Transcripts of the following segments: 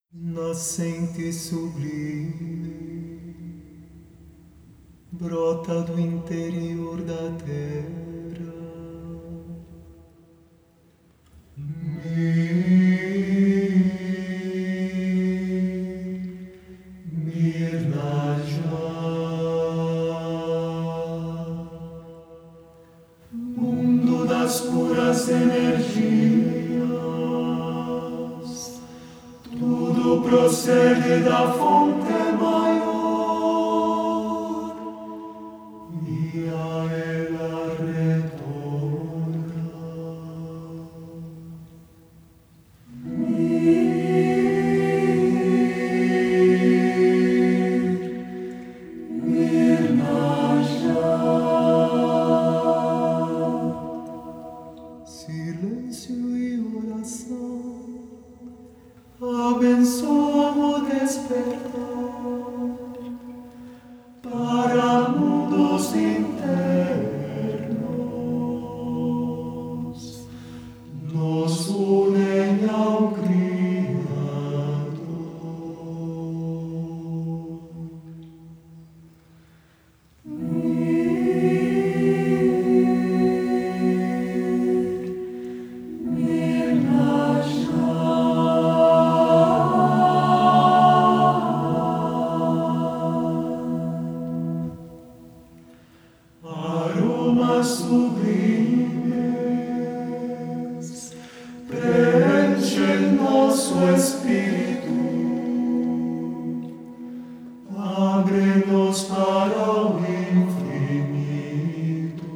Nascente sublime, brota do interior da terra. Mirnaja, mundo das puras energias, tudo procede da fonte maior e a ela retorna. Silêncio e oração abençoam o despertar para mundos internos, nos unem ao Criador. Aromas sublimes preenchem nosso espírito, abre-nos para o infinito.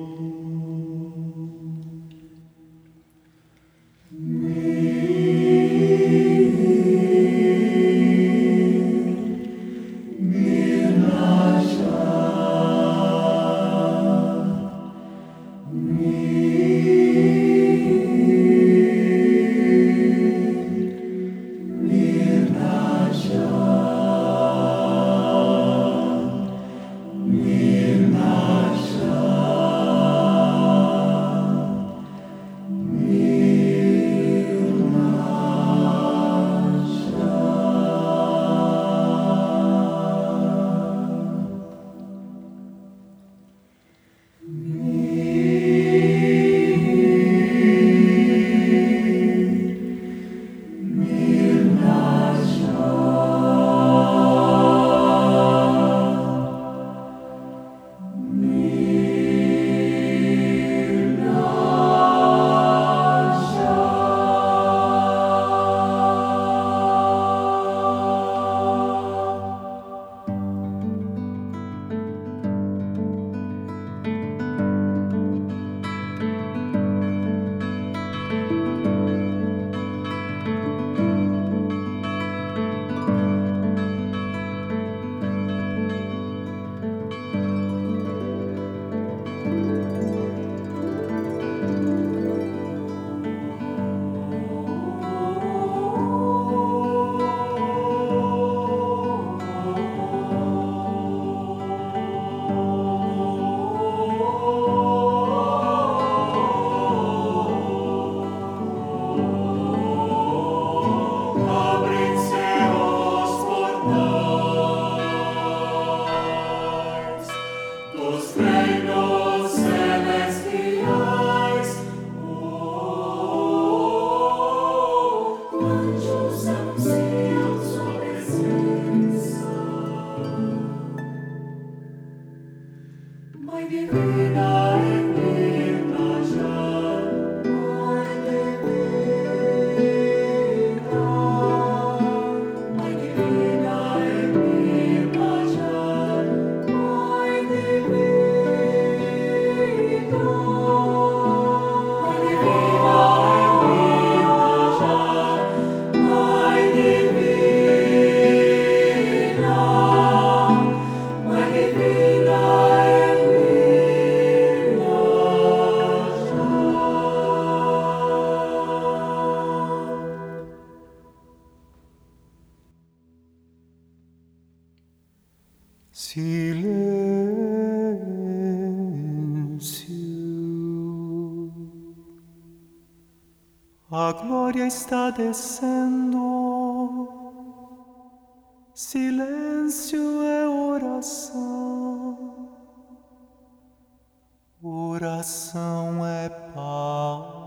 Dos reinos celestiais, anjos anunciam sua presença. Mãe divina em Mirnaja, Mãe divina, Mãe divina em Mirnaja. Silêncio. A glória está descendo. Silêncio é oração, oração é paz.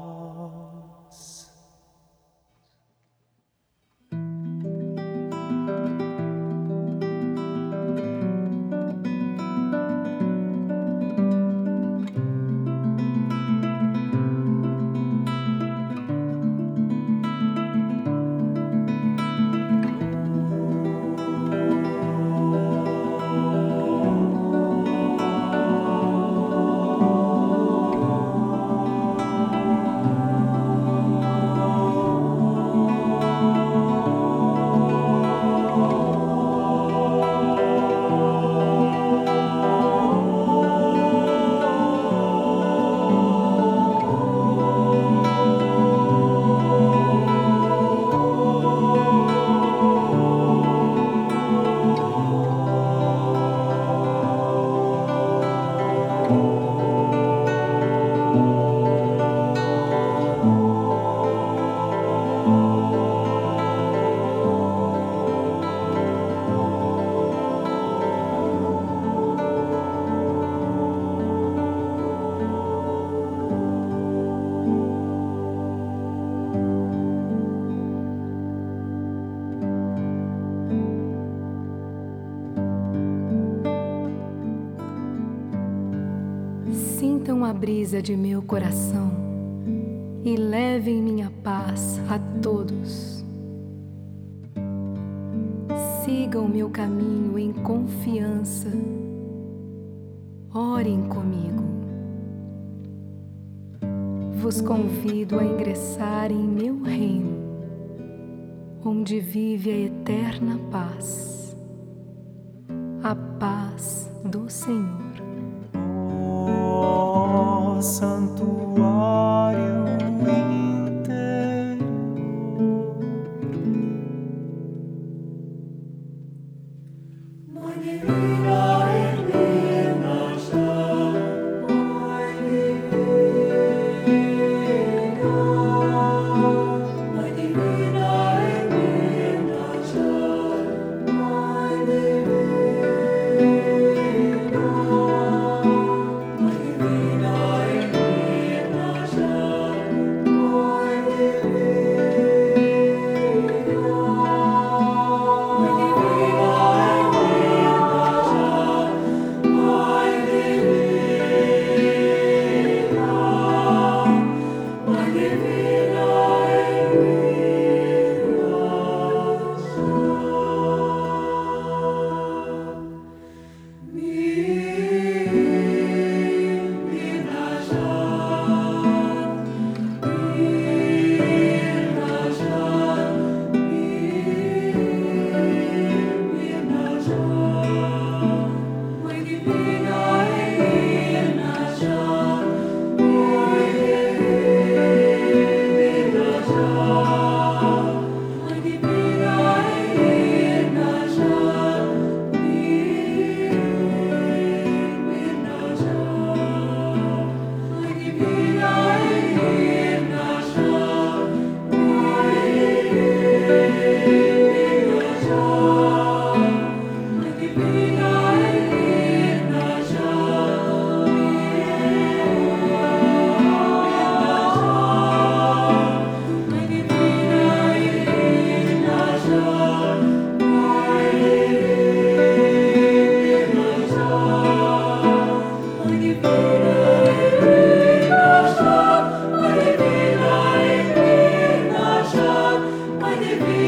Sintam a brisa de meu coração e levem minha paz a todos. Sigam meu caminho em confiança. Orem comigo. Vos convido a ingressar em meu reino, onde vive a eterna paz, a paz do Senhor. Santuário interior, Mãe divina, iluminação, Mãe divina, Mãe divina, iluminação, Mãe divina. Divina,